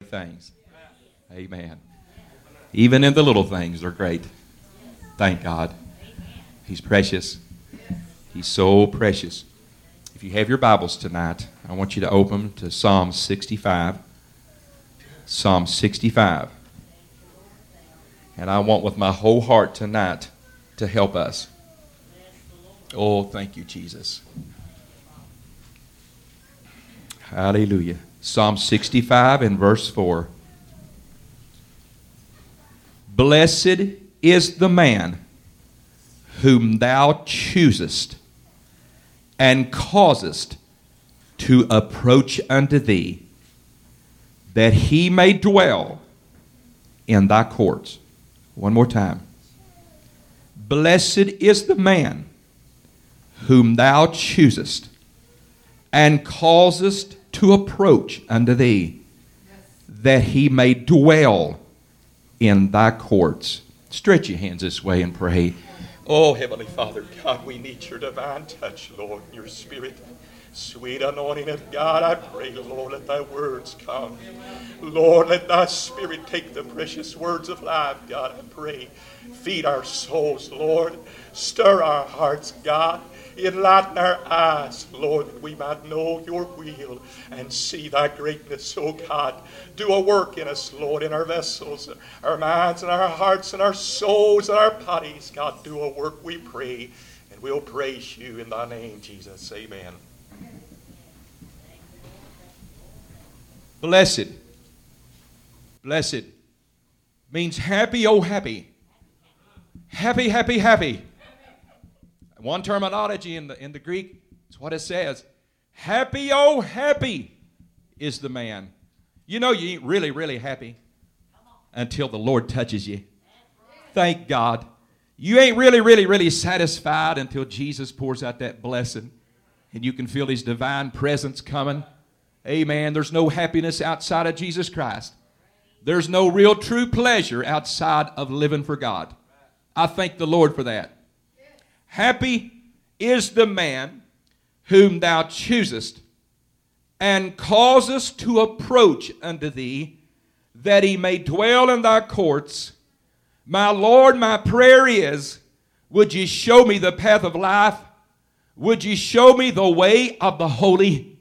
things. Amen. Even in the little things, they're great. Thank God. He's precious. He's so precious. If you have your Bibles tonight, I want you to open to Psalm 65. Psalm 65. And I want with my whole heart tonight to help us. Oh, thank you, Jesus. Hallelujah. Psalm 65 and verse 4. Blessed is the man whom thou choosest and causest to approach unto thee, that he may dwell in thy courts. One more time. Blessed is the man whom thou choosest and causest to approach unto thee, that he may dwell in thy courts. Stretch your hands this way and pray. Oh, Heavenly Father, God, we need your divine touch, Lord, your Spirit. Sweet anointing of God, I pray, Lord, let thy words come. Lord, let thy Spirit take the precious words of life, God, I pray. Feed our souls, Lord. Stir our hearts, God. Enlighten our eyes, Lord, that we might know your will and see thy greatness, oh God. Do a work in us, Lord, in our vessels, our minds and our hearts and our souls and our bodies. God, do a work, we pray, and we'll praise you in thy name, Jesus. Amen. Blessed. Blessed means happy, oh happy. Happy, happy, happy. One terminology in the Greek is what it says. Happy, oh happy is the man. You know you ain't really, really happy until the Lord touches you. Thank God. You ain't really, really, really satisfied until Jesus pours out that blessing and you can feel his divine presence coming. Amen. There's no happiness outside of Jesus Christ. There's no real true pleasure outside of living for God. I thank the Lord for that. Happy is the man whom thou choosest and causest to approach unto thee, that he may dwell in thy courts. My Lord, my prayer is, would you show me the path of life? Would you show me the way of the holy?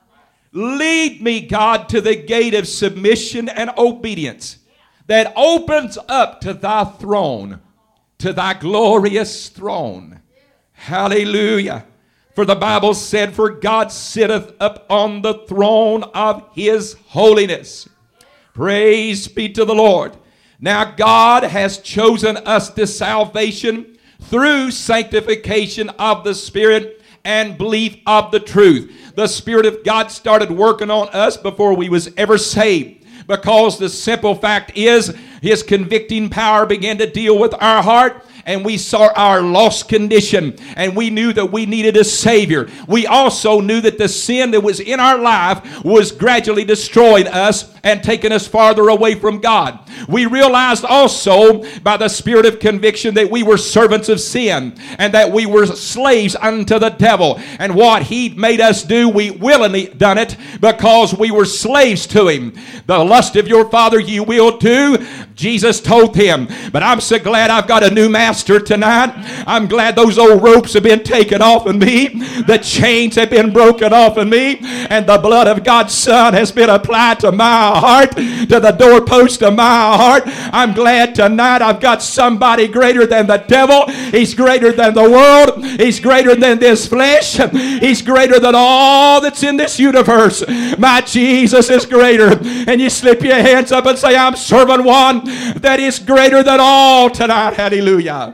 Lead me, God, to the gate of submission and obedience that opens up to thy throne, to thy glorious throne. Hallelujah. For the Bible said, for God sitteth upon the throne of his holiness. Praise be to the Lord. Now God has chosen us to salvation through sanctification of the Spirit and belief of the truth. The Spirit of God started working on us before we was ever saved, because the simple fact is his convicting power began to deal with our heart, and we saw our lost condition, and we knew that we needed a Savior. We also knew that the sin that was in our life was gradually destroying us and taking us farther away from God. We realized also by the Spirit of conviction that we were servants of sin and that we were slaves unto the devil. And what he made us do, we willingly done it because we were slaves to him. The lust of your father you will do, Jesus told him. But I'm so glad I've got a new master tonight. I'm glad those old ropes have been taken off of me. The chains have been broken off of me. And the blood of God's Son has been applied to my heart, to the doorpost of my heart. I'm glad tonight I've got somebody greater than the devil. He's greater than the world. He's greater than this flesh. He's greater than all that's in this universe. My Jesus is greater. And you slip your hands up and say, I'm serving one that is greater than all tonight. Hallelujah.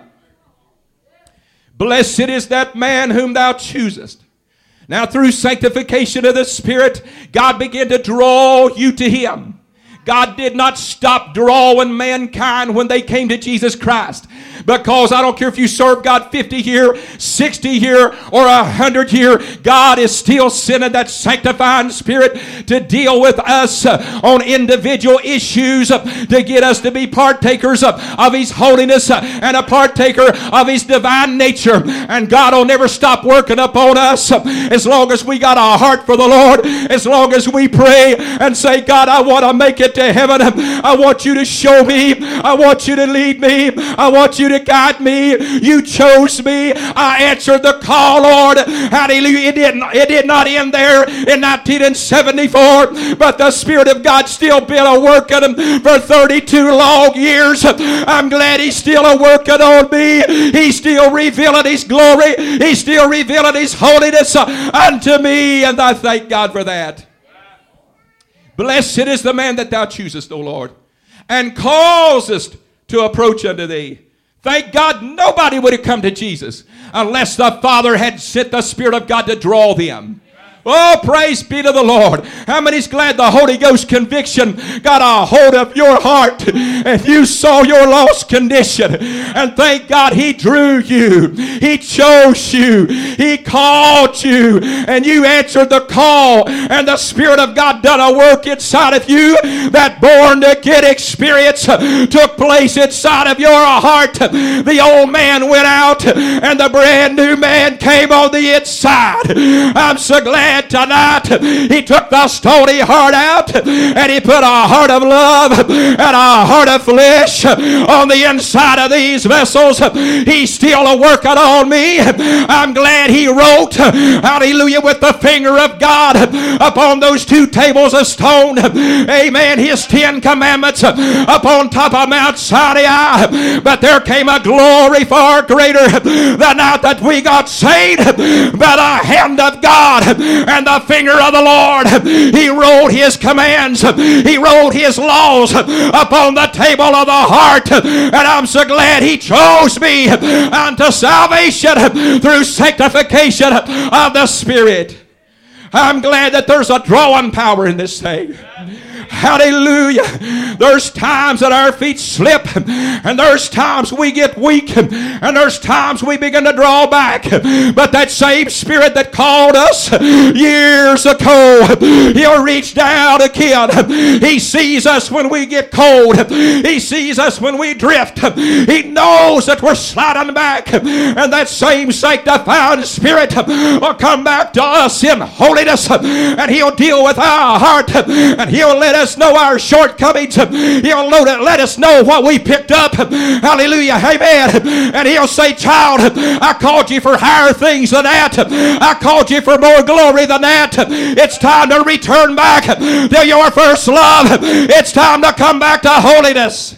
Blessed is that man whom thou choosest. Now through sanctification of the Spirit, God began to draw you to him. God did not stop drawing mankind when they came to Jesus Christ. Because I don't care if you serve God 50 year, 60 year, or 100 year, God is still sending that sanctifying Spirit to deal with us on individual issues, to get us to be partakers of His holiness and a partaker of His divine nature. And God will never stop working upon us as long as we got a heart for the Lord, as long as we pray and say, God, I want to make it to heaven. I want you to show me. I want you to lead me. I want you to guide me. You chose me. I answered the call, Lord. Hallelujah. It did not end there in 1974, but the Spirit of God still been a working for 32 long years. I'm glad He's still a working on me. He's still revealing His glory. He's still revealing His holiness unto me, and I thank God for that. Blessed is the man that thou choosest, O Lord, and causest to approach unto thee. Thank God nobody would have come to Jesus unless the Father had sent the Spirit of God to draw them. Oh, praise be to the Lord. How many's glad the Holy Ghost conviction got a hold of your heart and you saw your lost condition? And thank God He drew you. He chose you. He called you. And you answered the call. And the Spirit of God done a work inside of you. That born again experience took place inside of your heart. The old man went out and the brand new man came on the inside. I'm so glad tonight He took the stony heart out and He put a heart of love and a heart of flesh on the inside of these vessels. He's still working on me. I'm glad He wrote, hallelujah, with the finger of God upon those 2 tables of stone, amen, His 10 commandments upon top of Mount Sinai. But there came a glory far greater the night that we got saved by the hand of God and the finger of the Lord. He wrote His commands. He wrote His laws upon the table of the heart. And I'm so glad He chose me unto salvation through sanctification of the Spirit. I'm glad that there's a drawing power in this thing. Hallelujah. There's times that our feet slip, and there's times we get weak, and there's times we begin to draw back. But that same Spirit that called us years ago, He'll reach down again. He sees us when we get cold. He sees us when we drift. He knows that we're sliding back, and that same sanctifying Spirit will come back to us in holiness, and He'll deal with our heart, and He'll let us know our shortcomings. He'll let us know what we picked up. Hallelujah. Amen. And He'll say, child, I called you for higher things than that. I called you for more glory than that. It's time to return back to your first love. It's time to come back to holiness.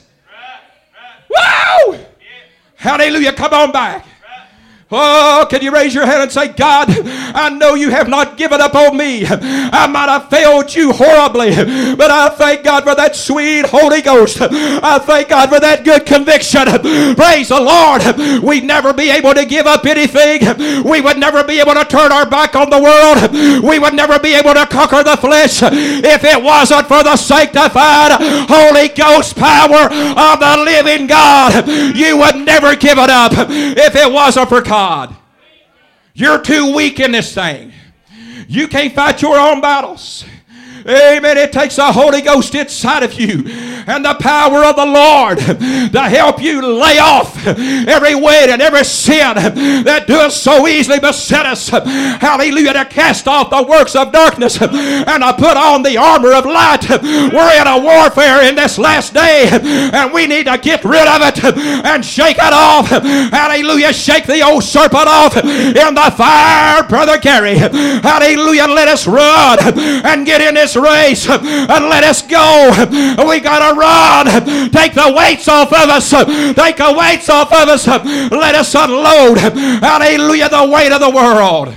Wow! Hallelujah. Come on back. Oh, can you raise your hand and say, God, I know you have not given up on me. I might have failed you horribly, but I thank God for that sweet Holy Ghost. I thank God for that good conviction. Praise the Lord. We'd never be able to give up anything. We would never be able to turn our back on the world. We would never be able to conquer the flesh if it wasn't for the sanctified Holy Ghost power of the living God. You would never give it up if it wasn't for God. You're too weak in this thing. You can't fight your own battles. Amen. It takes the Holy Ghost inside of you and the power of the Lord to help you lay off every weight and every sin that does so easily beset us. Hallelujah. To cast off the works of darkness and to put on the armor of light. We're in a warfare in this last day, and we need to get rid of it and shake it off. Hallelujah. Shake the old serpent off in the fire, Brother Gary. Hallelujah. Let us run and get in this race and let us go. We gotta run. Take the weights off of us. Take the weights off of us. Let us unload, hallelujah, the weight of the world.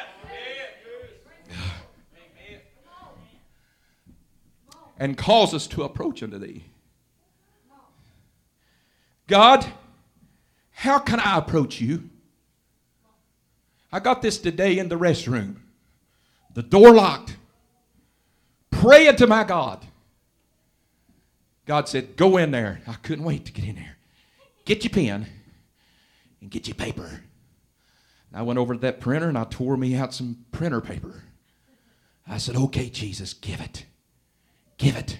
And cause us to approach unto thee. God, how can I approach you? I got this today in the restroom. The door locked. Praying to my God. God said, go in there. I couldn't wait to get in there. Get your pen and get you paper. And I went over to that printer and I tore me out some printer paper. I said, okay, Jesus, give it. Give it.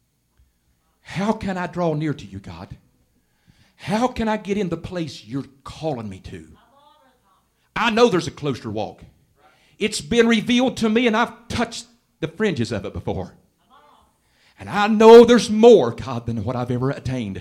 How can I draw near to you, God? How can I get in the place you're calling me to? I know there's a closer walk. It's been revealed to me and I've touched the fringes of it before. And I know there's more, God, than what I've ever attained.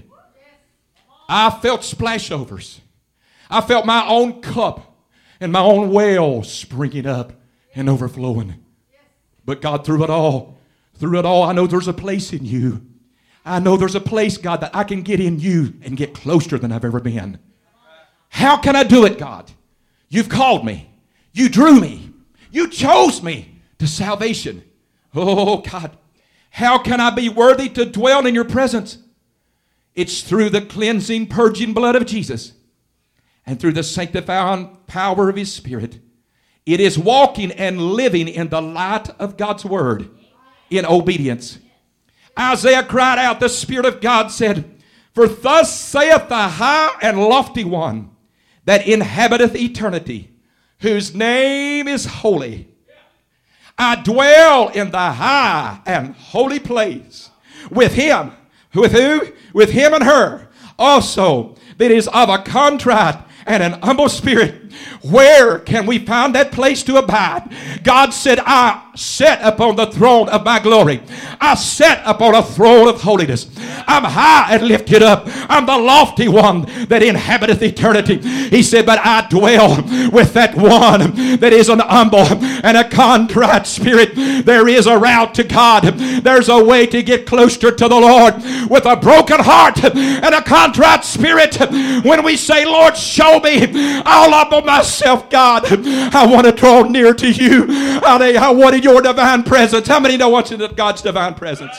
I felt splashovers. I felt my own cup and my own well springing up and overflowing. But God, through it all, I know there's a place in you. I know there's a place, God, that I can get in you and get closer than I've ever been. How can I do it, God? You've called me. You drew me. You chose me to salvation. Oh, God. How can I be worthy to dwell in your presence? It's through the cleansing, purging blood of Jesus and through the sanctifying power of his Spirit. It is walking and living in the light of God's word in obedience. Isaiah cried out, the Spirit of God said, for thus saith the high and lofty one that inhabiteth eternity, whose name is holy. I dwell in the high and holy place with him. With who? With him and her. Also, that is of a contrite and an humble spirit. Where can we find that place to abide? God said, I sit upon the throne of my glory. I sit upon a throne of holiness. I'm high and lifted up. I'm the lofty one that inhabiteth eternity. He said, but I dwell with that one that is an humble and a contrite spirit. There is a route to God. There's a way to get closer to the Lord with a broken heart and a contrite spirit. When we say, Lord, show me, I'll humble myself, God. I want to draw near to you. I wanted your divine presence. How many know what's in God's divine presence?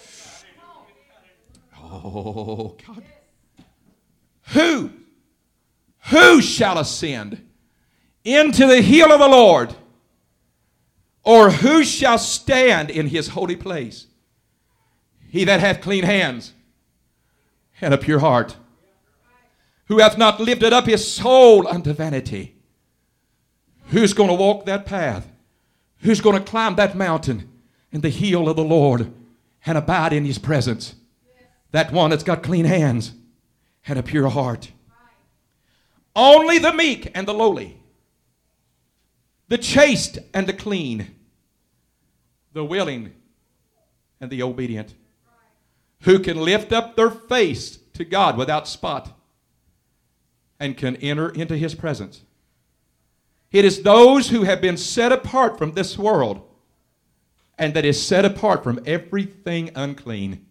Oh, God. Who shall ascend into the hill of the Lord? Or who shall stand in his holy place? He that hath clean hands and a pure heart, who hath not lifted up his soul unto vanity. Who's going to walk that path? Who's going to climb that mountain in the hill of the Lord and abide in his presence? That one that's got clean hands and a pure heart. Only the meek and the lowly, the chaste and the clean, the willing and the obedient, who can lift up their face to God without spot and can enter into his presence. It is those who have been set apart from this world and that is set apart from everything unclean.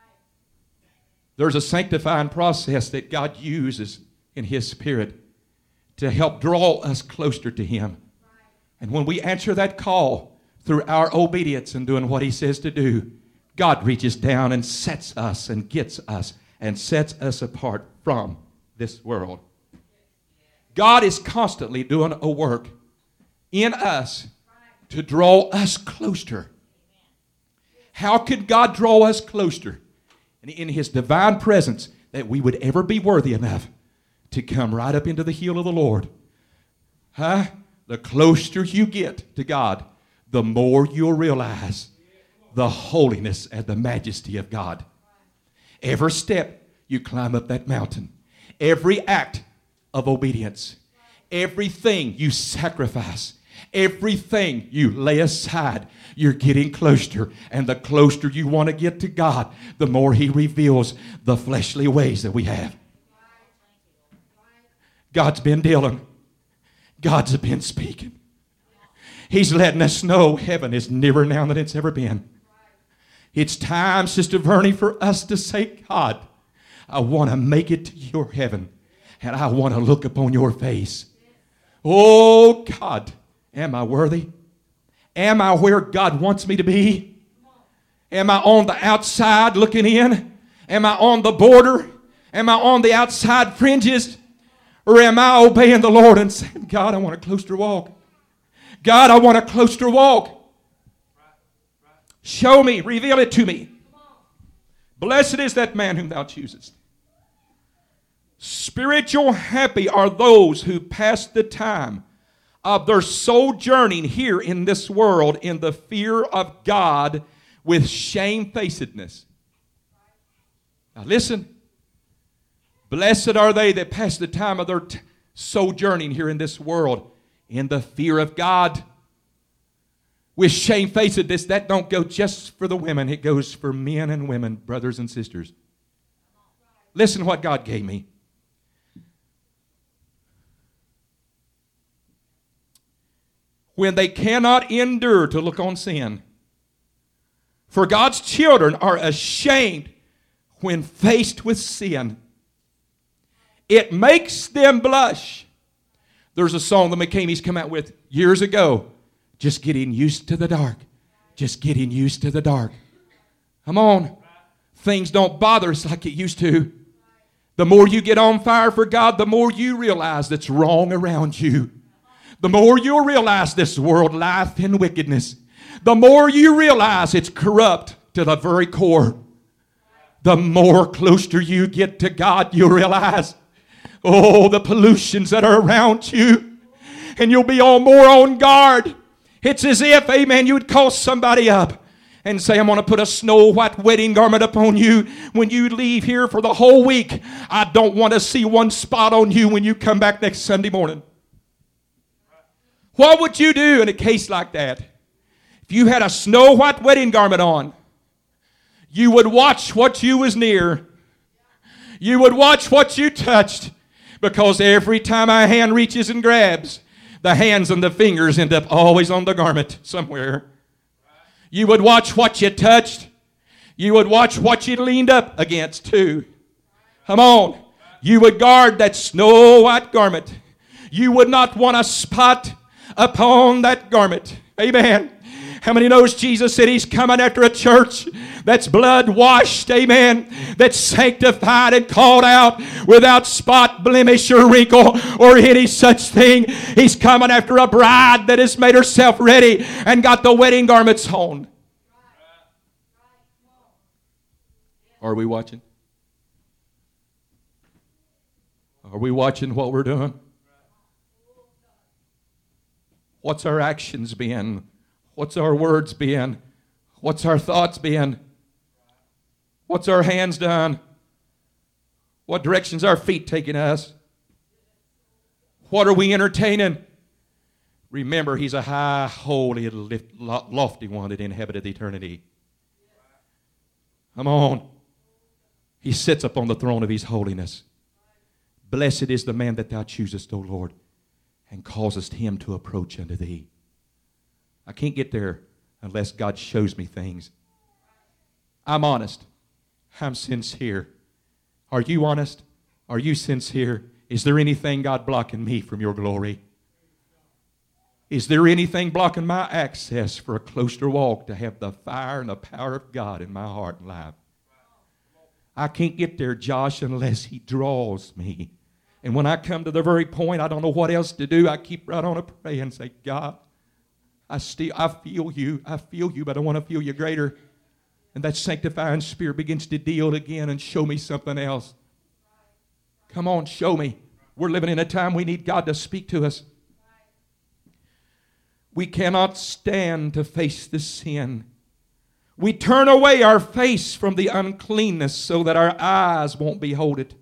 There's a sanctifying process that God uses in his Spirit to help draw us closer to him. And when we answer that call through our obedience and doing what he says to do, God reaches down and sets us and gets us and sets us apart from this world. God is constantly doing a work in us to draw us closer. How could God draw us closer? And in his divine presence, that we would ever be worthy enough to come right up into the hill of the Lord. The closer you get to God, the more you'll realize the holiness and the majesty of God. Every step you climb up that mountain, every act of obedience, everything you sacrifice, everything you lay aside, you're getting closer. And the closer you want to get to God, the more he reveals the fleshly ways that we have. God's been dealing. God's been speaking. He's letting us know heaven is nearer now than it's ever been. It's time, Sister Vernie, for us to say, God, I want to make it to your heaven. And I want to look upon your face. Oh, God, am I worthy? Am I where God wants me to be? Am I on the outside looking in? Am I on the border? Am I on the outside fringes? Or am I obeying the Lord and saying, God, I want a closer walk. God, I want a closer walk. Show me, reveal it to me. Blessed is that man whom thou choosest. Spiritual happy are those who pass the time of their sojourning here in this world in the fear of God with shamefacedness. Now listen. Blessed are they that pass the time of their sojourning here in this world in the fear of God with shamefacedness. That don't go just for the women. It goes for men and women, brothers and sisters. Listen what God gave me. When they cannot endure to look on sin. For God's children are ashamed when faced with sin. It makes them blush. There's a song the McCameys come out with years ago. Just getting used to the dark. Just getting used to the dark. Come on. Things don't bother us like it used to. The more you get on fire for God, the more you realize that's wrong around you. The more you'll realize this world life in wickedness. The more you realize it's corrupt to the very core. The more closer you get to God, you'll realize, oh, the pollutions that are around you. And you'll be all more on guard. It's as if, amen, you would call somebody up and say, I'm going to put a snow white wedding garment upon you when you leave here for the whole week. I don't want to see one spot on you when you come back next Sunday morning. What would you do in a case like that? If you had a snow white wedding garment on, you would watch what you was near. You would watch what you touched. Because every time a hand reaches and grabs, the hands and the fingers end up always on the garment somewhere. You would watch what you touched. You would watch what you leaned up against too. Come on. You would guard that snow white garment. You would not want a spot upon that garment. Amen. How many knows Jesus said He's coming after a church that's blood washed, amen, that's sanctified and called out without spot, blemish, or wrinkle, or any such thing. He's coming after a bride that has made herself ready and got the wedding garments on. Are we watching? Are we watching what we're doing? What's our actions been? What's our words been? What's our thoughts been? What's our hands done? What direction's our feet taking us? What are we entertaining? Remember, He's a high, holy, and lofty one that inhabited eternity. Come on. He sits upon the throne of His holiness. Blessed is the man that Thou choosest, O Lord, and causest him to approach unto Thee. I can't get there unless God shows me things. I'm honest. I'm sincere. Are you honest? Are you sincere? Is there anything, God, blocking me from Your glory? Is there anything blocking my access for a closer walk to have the fire and the power of God in my heart and life? I can't get there, Josh, unless He draws me. And when I come to the very point, I don't know what else to do. I keep right on a pray and say, God, I feel You, but I want to feel You greater. And that sanctifying Spirit begins to deal again and show me something else. Come on, show me. We're living in a time we need God to speak to us. We cannot stand to face the sin. We turn away our face from the uncleanness so that our eyes won't behold it.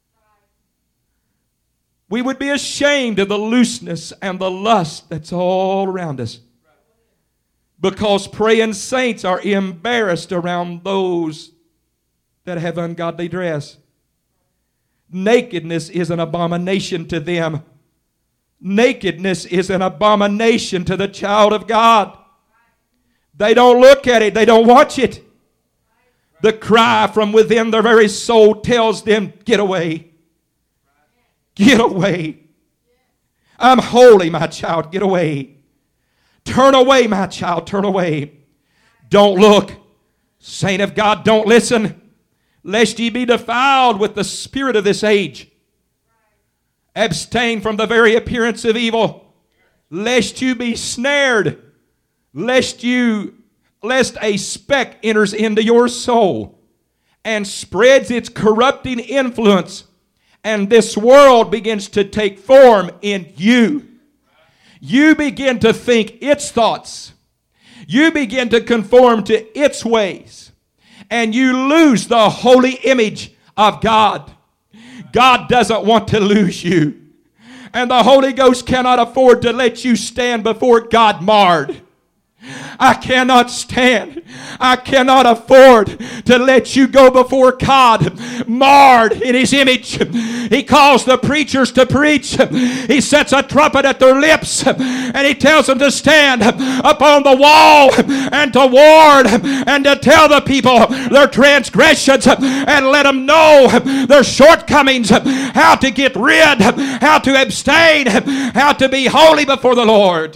We would be ashamed of the looseness and the lust that's all around us. Because praying saints are embarrassed around those that have ungodly dress. Nakedness is an abomination to them. Nakedness is an abomination to the child of God. They don't look at it. They don't watch it. The cry from within their very soul tells them, get away. Get away. I'm holy, my child. Get away. Turn away, my child. Turn away. Don't look. Saint of God, don't listen, lest ye be defiled with the spirit of this age. Abstain from the very appearance of evil, lest you be snared, lest a speck enters into your soul and spreads its corrupting influence and this world begins to take form in you, you begin to think its thoughts. You begin to conform to its ways. And you lose the holy image of God. God doesn't want to lose you. And the Holy Ghost cannot afford to let you stand before God marred. I cannot stand. I cannot afford to let you go before God marred in His image. He calls the preachers to preach. He sets a trumpet at their lips and He tells them to stand upon the wall and to warn and to tell the people their transgressions and let them know their shortcomings, how to get rid, how to abstain, how to be holy before the Lord.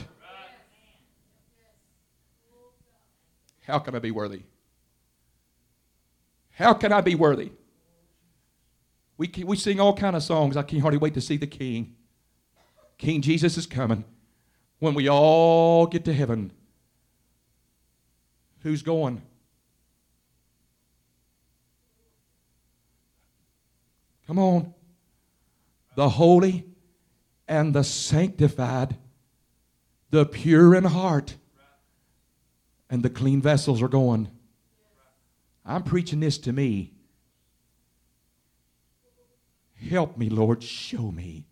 How can I be worthy? How can I be worthy? We sing all kind of songs. I can't hardly wait to see the King. King Jesus is coming. When we all get to heaven, who's going? Come on. The holy and the sanctified, the pure in heart, and the clean vessels are going. I'm preaching this to me. Help me, Lord. Show me.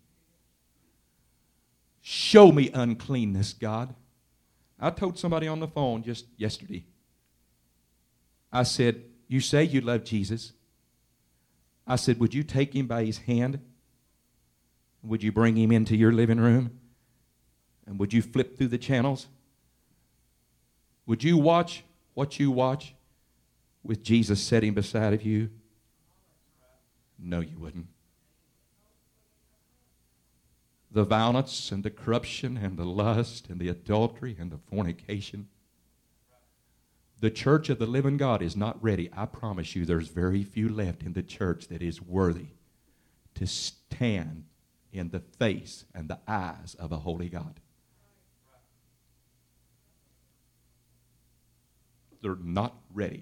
Show me uncleanness, God. I told somebody on the phone just yesterday. I said, you say you love Jesus. I said, would you take him by his hand? Would you bring him into your living room? And would you flip through the channels? Would you watch what you watch with Jesus sitting beside of you? No, you wouldn't. The violence and the corruption and the lust and the adultery and the fornication. The church of the living God is not ready. I promise you there's very few left in the church that is worthy to stand in the face and the eyes of a holy God. They're not ready.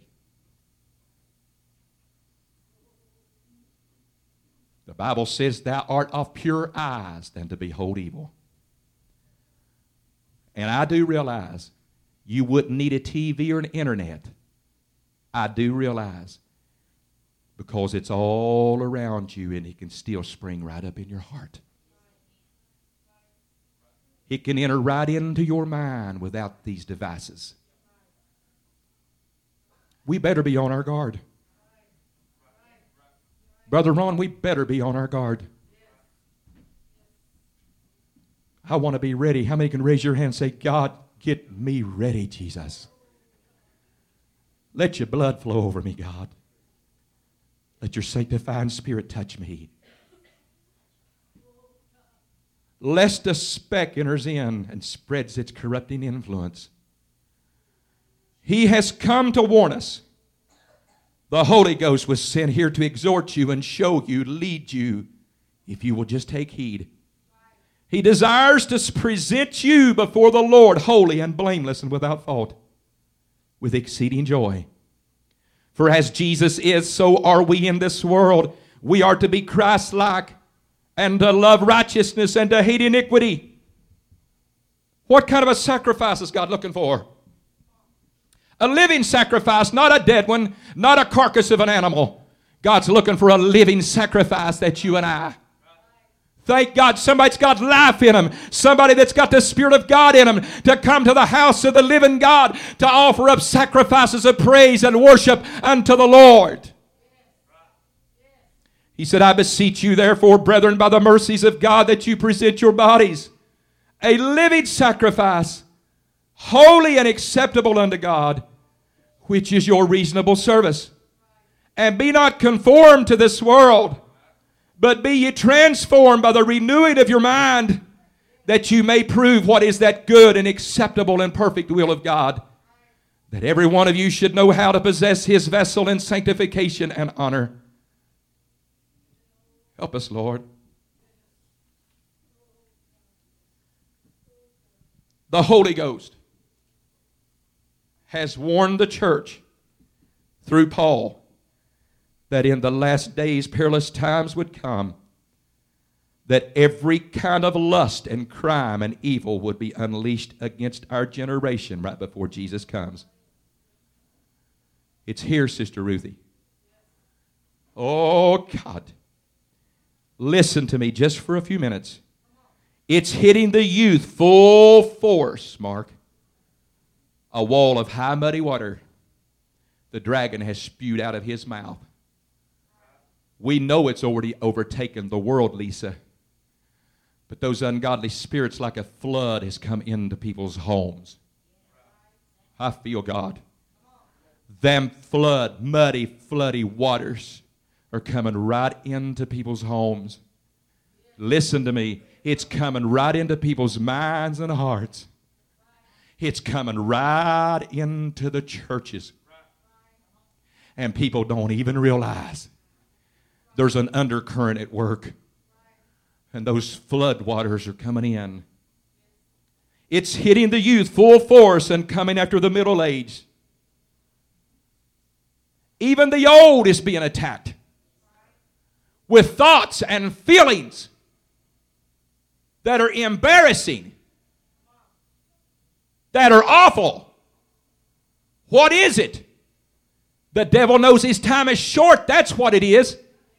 The Bible says, thou art of pure eyes than to behold evil. And I do realize you wouldn't need a TV or an internet. I do realize. Because it's all around you and it can still spring right up in your heart. It can enter right into your mind without these devices. We better be on our guard. Brother Ron, we better be on our guard. I want to be ready. How many can raise your hand and say, God, get me ready, Jesus? Let your blood flow over me, God. Let your sanctifying Spirit touch me. Lest a speck enters in and spreads its corrupting influence. He has come to warn us. The Holy Ghost was sent here to exhort you and show you, lead you, if you will just take heed. He desires to present you before the Lord holy and blameless and without fault, with exceeding joy. For as Jesus is, so are we in this world. We are to be Christ-like and to love righteousness and to hate iniquity. What kind of a sacrifice is God looking for? A living sacrifice, not a dead one, not a carcass of an animal. God's looking for a living sacrifice. That's you and I. Thank God somebody's got life in them. Somebody that's got the Spirit of God in them to come to the house of the living God to offer up sacrifices of praise and worship unto the Lord. He said, I beseech you therefore, brethren, by the mercies of God, that you present your bodies a living sacrifice, holy and acceptable unto God, which is your reasonable service. And be not conformed to this world, but be ye transformed by the renewing of your mind, that you may prove what is that good and acceptable and perfect will of God, that every one of you should know how to possess his vessel in sanctification and honor. Help us, Lord. The Holy Ghost has warned the church through Paul that in the last days perilous times would come. that every kind of lust and crime and evil would be unleashed against our generation right before Jesus comes. It's here, Sister Ruthie. Oh, God. Listen to me just for a few minutes. It's hitting the youth full force, Mark. A wall of high muddy water the dragon has spewed out of his mouth. We know it's already overtaken the world, Lisa. But those ungodly spirits, like a flood, has come into people's homes. I feel God. Them muddy, floody waters are coming right into people's homes. Listen to me. It's coming right into people's minds and hearts. It's coming right into the churches. And people don't even realize there's an undercurrent at work. And those flood waters are coming in. It's hitting the youth full force and coming after the middle age. Even the old is being attacked with thoughts and feelings that are embarrassing, that are awful. What is it? The devil knows his time is short. That's what it is.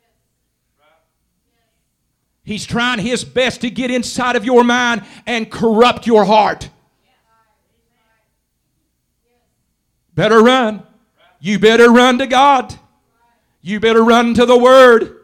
He's trying his best to get inside of your mind and corrupt your heart. Better run. You better run to God. You better run to the Word.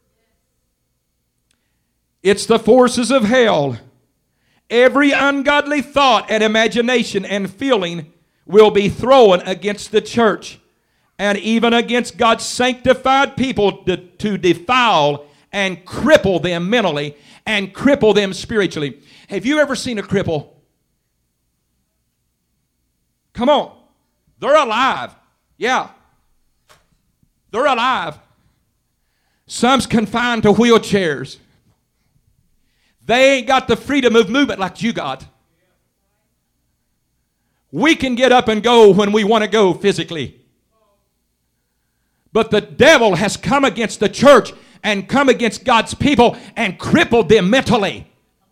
It's the forces of hell. Every ungodly thought and imagination and feeling will be thrown against the church and even against God's sanctified people to defile and cripple them mentally and cripple them spiritually. Have you ever seen a cripple? Come on. They're alive. Yeah. They're alive. Some's confined to wheelchairs. They ain't got the freedom of movement like you got. We can get up and go when we want to go physically. But the devil has come against the church and come against God's people and crippled them mentally.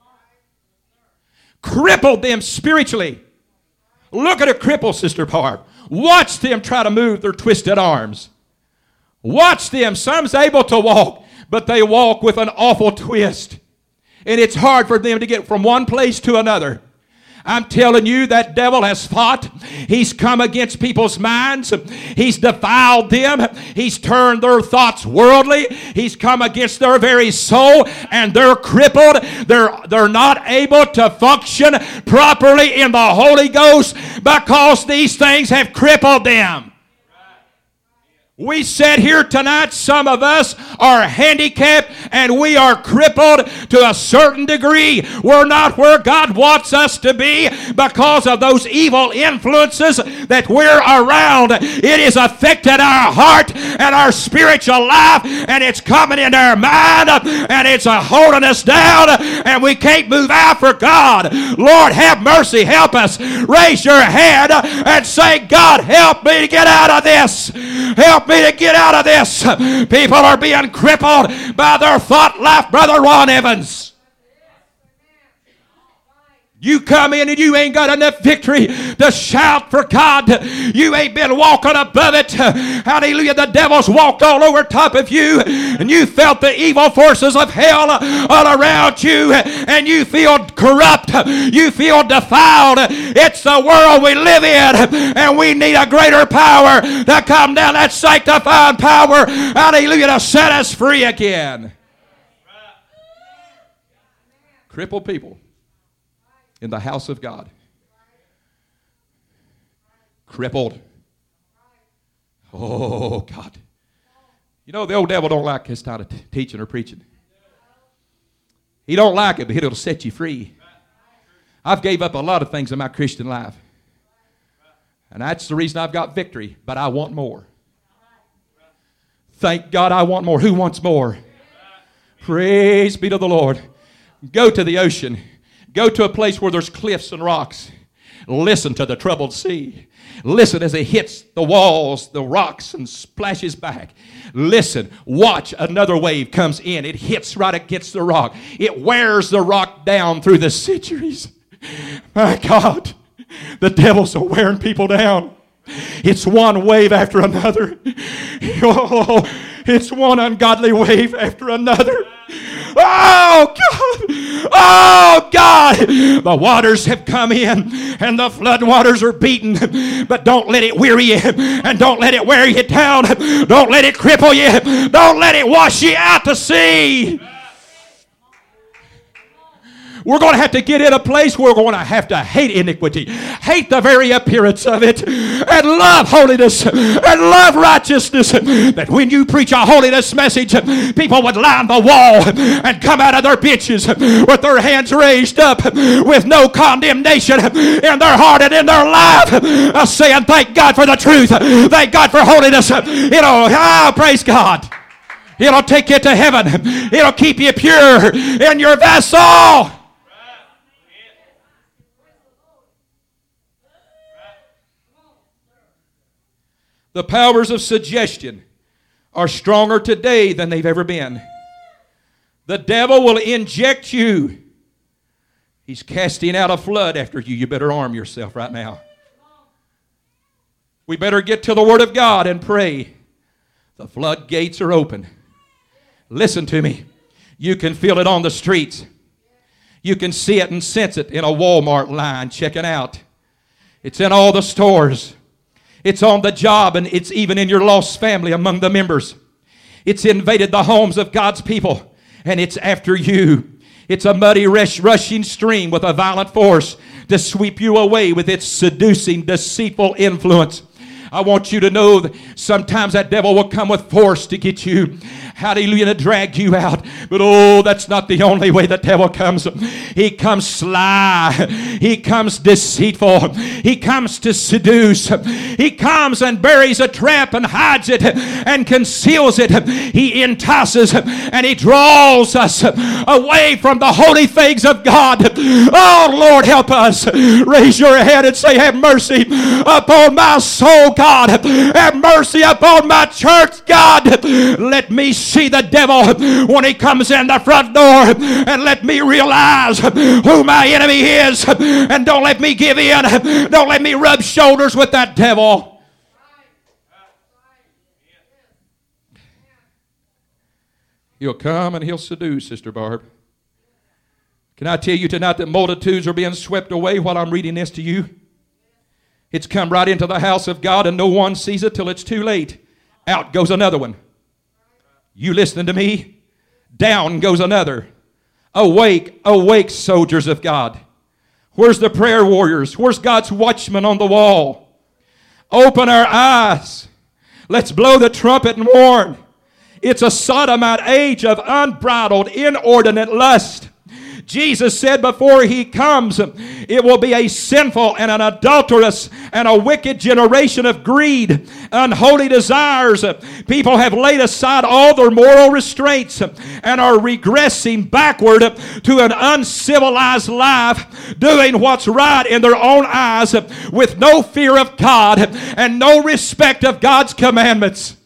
Crippled them spiritually. Look at a cripple, Sister Barb. Watch them try to move their twisted arms. Watch them. Some's able to walk, but they walk with an awful twist. And it's hard for them to get from one place to another. I'm telling you, that devil has fought. He's come against people's minds. He's defiled them. He's turned their thoughts worldly. He's come against their very soul, and they're crippled. They're not able to function properly in the Holy Ghost because these things have crippled them. We sit here tonight, some of us are handicapped and we are crippled to a certain degree. We're not where God wants us to be because of those evil influences that we're around. It has affected our heart and our spiritual life, and it's coming into our mind, and it's holding us down, and we can't move out for God. Lord, have mercy, help us. Raise your hand and say, God, help me to get out of this. Help me to get out of this. People are being crippled by their thought life, Brother Ron Evans. You come in and you ain't got enough victory to shout for God. You ain't been walking above it. Hallelujah. The devil's walked all over top of you, and you felt the evil forces of hell all around you, and you feel corrupt. You feel defiled. It's the world we live in, and we need a greater power to come down, that sanctifying power. Hallelujah, to set us free again. Crippled people in the house of God. Crippled. Oh, God. You know, the old devil don't like his style of teaching or preaching. He don't like it, but it'll set you free. I've gave up a lot of things in my Christian life. And that's the reason I've got victory, but I want more. Thank God I want more. Who wants more? Praise be to the Lord. Go to the ocean. Go to a place where there's cliffs and rocks. Listen to the troubled sea. Listen as it hits the walls, the rocks, and splashes back. Listen. Watch. Another wave comes in. It hits right against the rock. It wears the rock down through the centuries. My God, the devil's wearing people down. It's one wave after another. Oh, it's one ungodly wave after another. Oh, God. Oh, God. The waters have come in and the flood waters are beaten. But don't let it weary you. And don't let it wear you down. Don't let it cripple you. Don't let it wash you out to sea. We're going to have to get in a place where we're going to have to hate iniquity, hate the very appearance of it, and love holiness, and love righteousness. That when you preach a holiness message, people would line the wall and come out of their benches with their hands raised up with no condemnation in their heart and in their life, saying, thank God for the truth, thank God for holiness. Praise God. It'll take you to heaven. It'll keep you pure in your vessel. The powers of suggestion are stronger today than they've ever been. The devil will inject you. He's casting out a flood after you. You better arm yourself right now. We better get to the Word of God and pray. The floodgates are open. Listen to me. You can feel it on the streets. You can see it and sense it in a Walmart line. Check it out. It's in all the stores. It's on the job, and it's even in your lost family among the members. It's invaded the homes of God's people, and it's after you. It's a muddy, rushing stream with a violent force to sweep you away with its seducing, deceitful influence. I want you to know that sometimes that devil will come with force to get you. Hallelujah, to drag you out. But oh, that's not the only way the devil comes. He comes sly. He comes deceitful. He comes to seduce. He comes and buries a trap and hides it and conceals it. He entices and he draws us away from the holy things of God. Oh, Lord, help us. Raise your head and say, have mercy upon my soul, God. Have mercy upon my church, God. Let me see the devil when he comes in the front door, and let me realize who my enemy is, and don't let me give in. Don't let me rub shoulders with that devil. He'll come and he'll seduce, Sister Barb. Can I tell you tonight that multitudes are being swept away while I'm reading this to you? It's come right into the house of God, and no one sees it till it's too late. Out goes another one. You listening to me? Down goes another. Awake, awake, soldiers of God. Where's the prayer warriors? Where's God's watchmen on the wall? Open our eyes. Let's blow the trumpet and warn. It's a sodomite age of unbridled, inordinate lust. Jesus said before he comes, it will be a sinful and an adulterous and a wicked generation of greed, unholy desires. People have laid aside all their moral restraints and are regressing backward to an uncivilized life, doing what's right in their own eyes with no fear of God and no respect of God's commandments.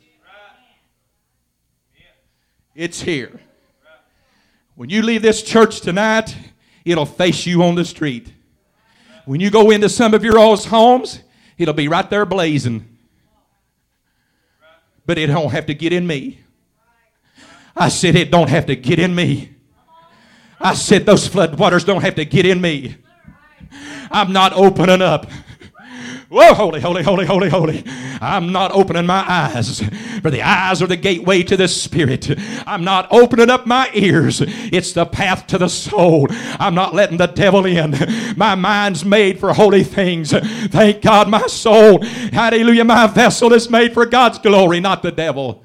It's here. When you leave this church tonight, it'll face you on the street. When you go into some of your old homes, it'll be right there blazing. But it don't have to get in me. I said it don't have to get in me. I said those flood waters don't have to get in me. I'm not opening up. Whoa, holy, holy, holy, holy, holy. I'm not opening my eyes, for the eyes are the gateway to the Spirit. I'm not opening up my ears. It's the path to the soul. I'm not letting the devil in. My mind's made for holy things. Thank God my soul, hallelujah, my vessel is made for God's glory, not the devil.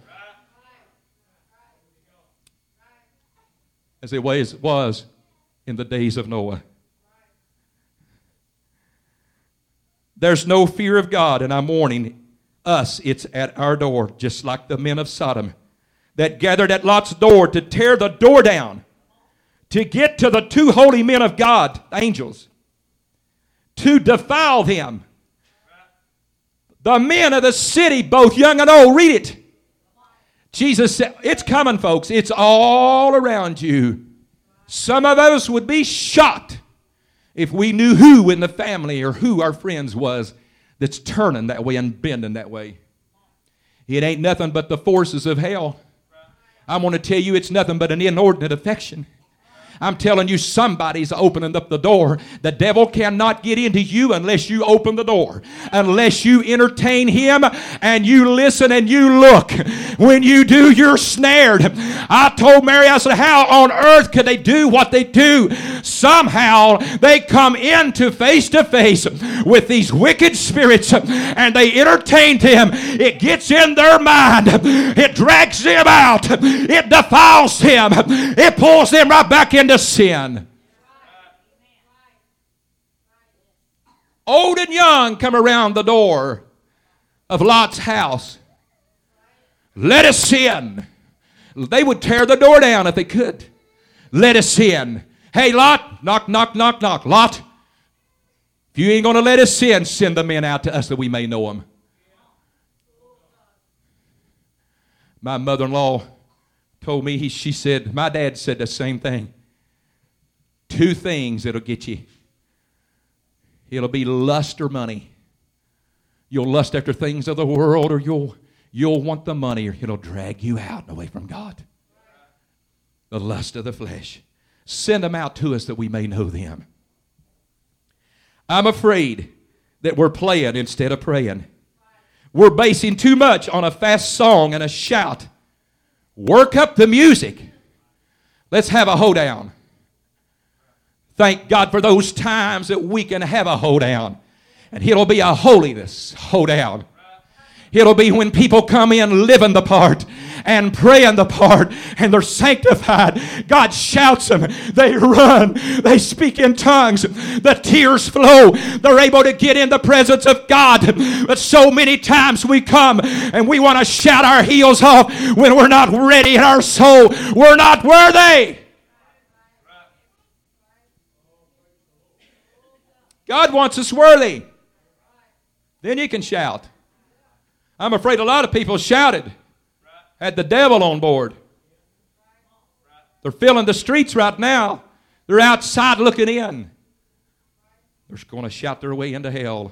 As it was in the days of Noah. There's no fear of God, and I'm warning us, it's at our door, just like the men of Sodom that gathered at Lot's door to tear the door down, to get to the two holy men of God, angels, to defile them. The men of the city, both young and old, read it. Jesus said, it's coming, folks. It's all around you. Some of us would be shocked if we knew who in the family or who our friends was that's turning that way and bending that way. It ain't nothing but the forces of hell. I want to tell you it's nothing but an inordinate affection. I'm telling you, somebody's opening up the door. The devil cannot get into you unless you open the door. Unless you entertain him and you listen and you look. When you do, you're snared. I told Mary, I said, how on earth could they do what they do? Somehow they come into face to face with these wicked spirits and they entertain them. It gets in their mind. It drags them out. It defiles them. It pulls them right back into sin. Old and young come around the door of Lot's house. Let us in. They would tear the door down if they could. Let us in. Hey, Lot, knock, knock, knock, knock. Lot, if you ain't going to let us in, send the men out to us that we may know them. My mother-in-law told me, she said, my dad said the same thing. Two things that'll get you. It'll be lust or money. You'll lust after things of the world, or you'll want the money, or it'll drag you out and away from God. The lust of the flesh. Send them out to us that we may know them. I'm afraid that we're playing instead of praying. We're basing too much on a fast song and a shout. Work up the music. Let's have a hoedown. Thank God for those times that we can have a hoedown. And it'll be a holiness hoedown. It'll be when people come in living the part and praying the part and they're sanctified. God shouts them. They run. They speak in tongues. The tears flow. They're able to get in the presence of God. But so many times we come and we want to shout our heels off when we're not ready in our soul. We're not worthy. God wants us worthy. Then you can shout. I'm afraid a lot of people shouted, had the devil on board. They're filling the streets right now. They're outside looking in. They're going to shout their way into hell.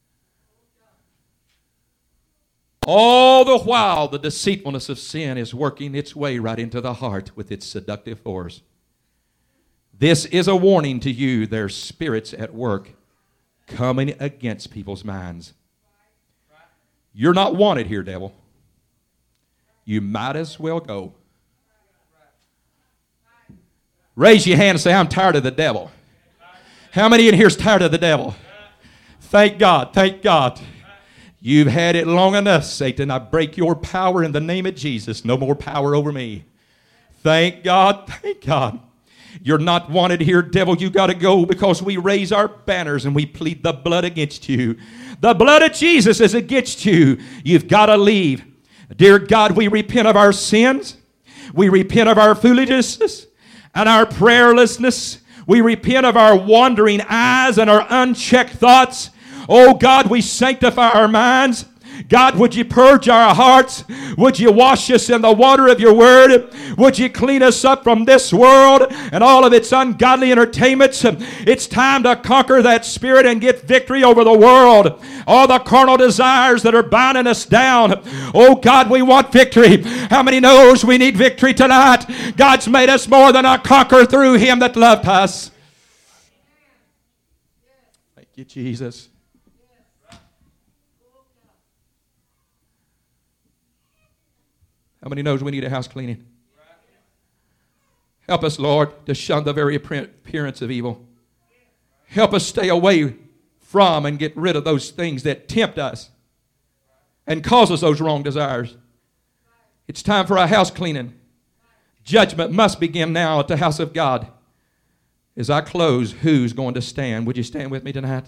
All the while, the deceitfulness of sin is working its way right into the heart with its seductive force. This is a warning to you. There's spirits at work coming against people's minds. You're not wanted here, devil. You might as well go. Raise your hand and say, I'm tired of the devil. How many in here is tired of the devil? Thank God, thank God. You've had it long enough, Satan. I break your power in the name of Jesus. No more power over me. Thank God, thank God. You're not wanted here, devil. You got to go, because we raise our banners and we plead the blood against you. The blood of Jesus is against you. You've got to leave. Dear God, we repent of our sins. We repent of our foolishness and our prayerlessness. We repent of our wandering eyes and our unchecked thoughts. Oh God, we sanctify our minds. God, would you purge our hearts? Would you wash us in the water of your word? Would you clean us up from this world and all of its ungodly entertainments? It's time to conquer that spirit and get victory over the world. All the carnal desires that are binding us down. Oh God, we want victory. How many knows we need victory tonight? God's made us more than a conqueror through him that loved us. Thank you, Jesus. How many knows we need a house cleaning? Help us, Lord, to shun the very appearance of evil. Help us stay away from and get rid of those things that tempt us and cause us those wrong desires. It's time for a house cleaning. Judgment must begin now at the house of God. As I close, who's going to stand? Would you stand with me tonight?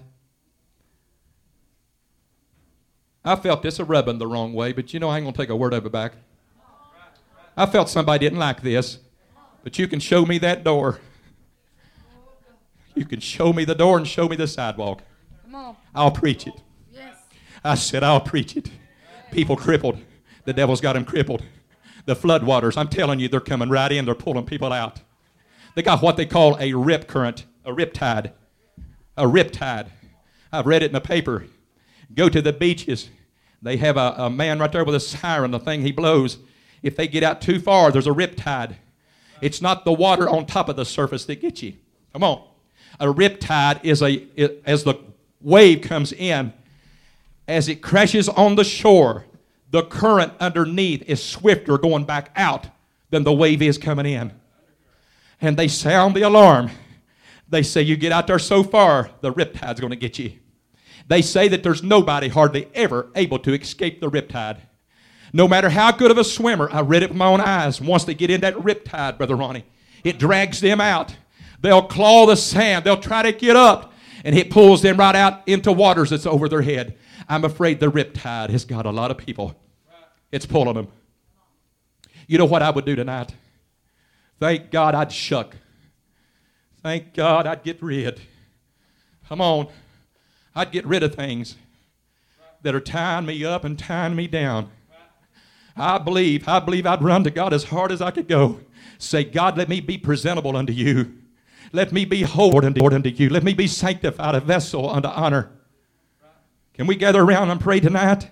I felt this a rubbing the wrong way, but you know I ain't going to take a word of it back. I felt somebody didn't like this, but you can show me that door. You can show me the door and show me the sidewalk. I'll preach it. Yes. I said, I'll preach it. People crippled. The devil's got them crippled. The floodwaters, I'm telling you, they're coming right in. They're pulling people out. They got what they call a rip current, a rip tide. A rip tide. I've read it in the paper. Go to the beaches. They have a man right there with a siren, the thing he blows. If they get out too far, there's a rip tide. It's not the water on top of the surface that gets you. Come on. A rip tide is as the wave comes in, as it crashes on the shore, the current underneath is swifter going back out than the wave is coming in. And they sound the alarm. They say, you get out there so far, the riptide's going to get you. They say that there's nobody hardly ever able to escape the riptide. No matter how good of a swimmer, I read it with my own eyes, once they get in that riptide, Brother Ronnie, it drags them out. They'll claw the sand. They'll try to get up, and it pulls them right out into waters that's over their head. I'm afraid the riptide has got a lot of people. It's pulling them. You know what I would do tonight? Thank God I'd shuck. Thank God I'd get rid. Come on. I'd get rid of things that are tying me up and tying me down. I believe I'd run to God as hard as I could go. Say, God, let me be presentable unto you. Let me be holy unto you. Let me be sanctified, a vessel unto honor. Can we gather around and pray tonight?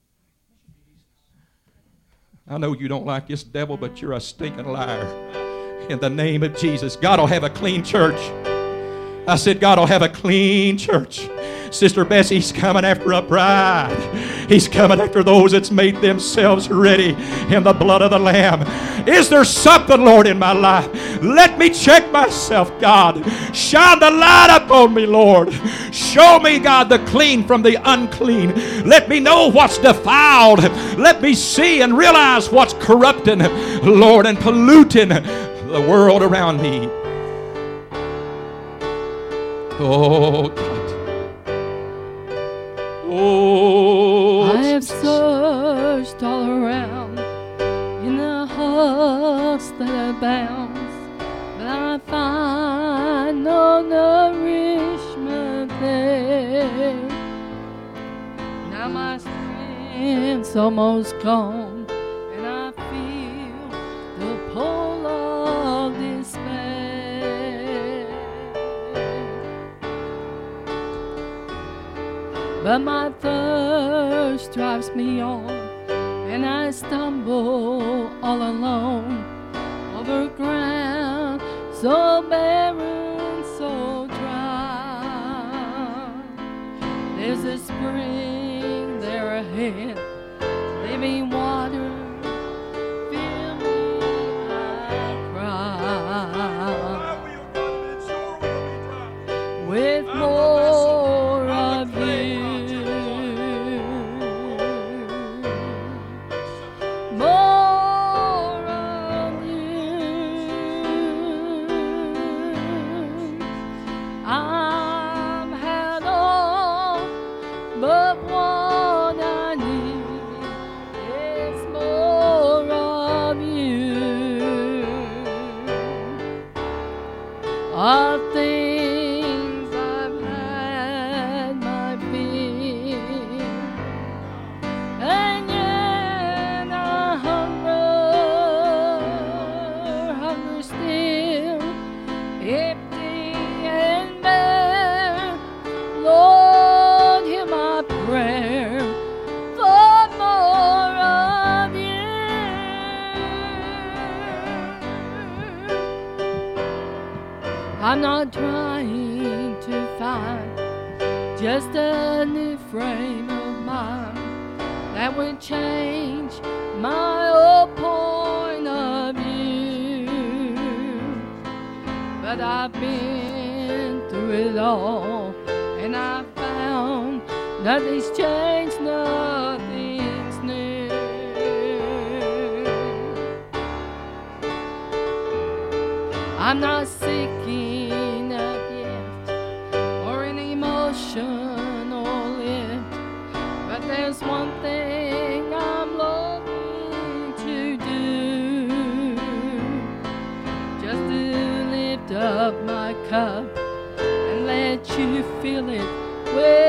I know you don't like this devil, but you're a stinking liar. In the name of Jesus, God will have a clean church. I said, God will have a clean church. Sister Bessie's coming after a bride. He's coming after those that's made themselves ready in the blood of the Lamb. Is there something, Lord, in my life? Let me check myself, God. Shine the light upon me, Lord. Show me, God, the clean from the unclean. Let me know what's defiled. Let me see and realize what's corrupting, Lord, and polluting the world around me. Oh, God. Oh, I have searched all around in the hearts that abounds, but I find no nourishment there. Now my strength's almost gone, and I feel the pull of despair. But my thirst drives me on, and I stumble all alone over ground so barren, so dry. There's a spring there ahead, living water, fill me, I cry. With more of you. All things I've had my fill, and yet I hunger still, empty and bare. Lord, hear my prayer for more of you. I'm not trying to find just a new frame of mind that would change my old point of view. But I've been through it all, and I found nothing's changed, nothing's new. I'm not seeking a gift or an emotional lift, but there's one thing I'm longing to do, just to lift up my cup and let you fill it with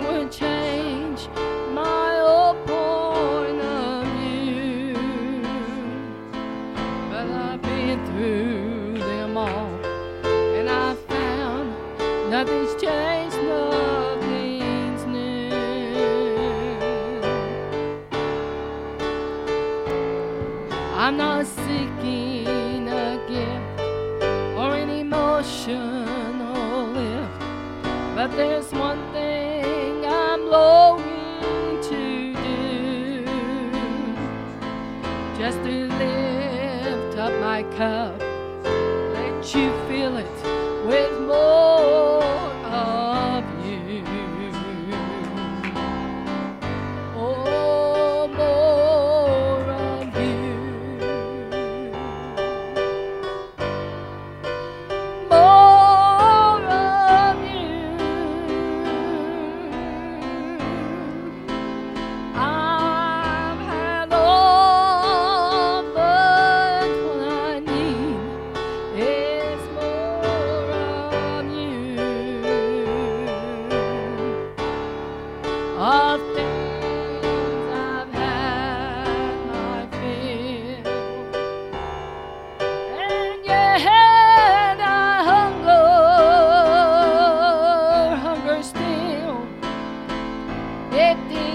would change my old point of view. But I've been through them all, and I found nothing's changed, nothing's new. I'm not seeking a gift or an emotional lift, but there's one thing I'm longing to do, just to lift up my cup, let you fill it with more of you. Oh, more of you. More of you. I've had all, but what I need is more of you. Of things I've had my fill, and yet I hunger still. It